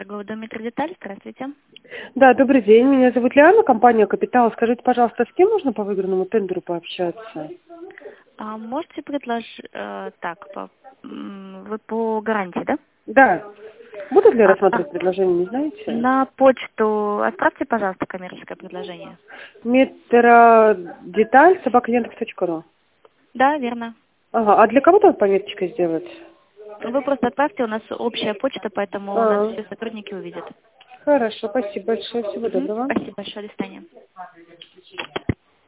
торговый дом «Метродеталь». Здравствуйте. Да, добрый день. Меня зовут Лиана, компания «Капитал». Скажите, пожалуйста, с кем можно по выигранному тендеру пообщаться? Можете предложить... вы по гарантии, да? Да. Будут ли А, рассматривать предложение, не знаете? на почту отправьте, пожалуйста, коммерческое предложение. Метродеталь@яндекс.ру. Да, верно. Ага, а для кого-то пометочкой сделать? Вы просто отправьте, у нас общая почта, поэтому у нас А, все сотрудники увидят. хорошо, спасибо большое, всего доброго. Спасибо большое, до свидания.